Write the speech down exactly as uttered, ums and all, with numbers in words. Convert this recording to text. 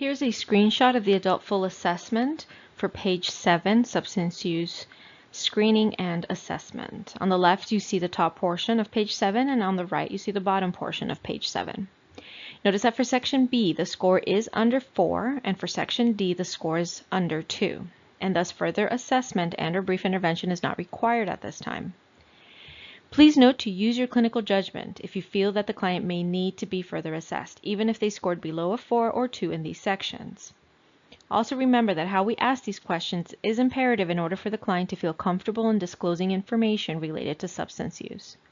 Here's a screenshot of the adult full assessment for page seven, substance use screening and assessment. On the left, you see the top portion of page seven, and on the right, you see the bottom portion of page seven. Notice that for section B, the score is under four, and for section D, the score is under two, and thus further assessment and or brief intervention is not required at this time. Please note to use your clinical judgment if you feel that the client may need to be further assessed, even if they scored below a four or two in these sections. Also remember that how we ask these questions is imperative in order for the client to feel comfortable in disclosing information related to substance use.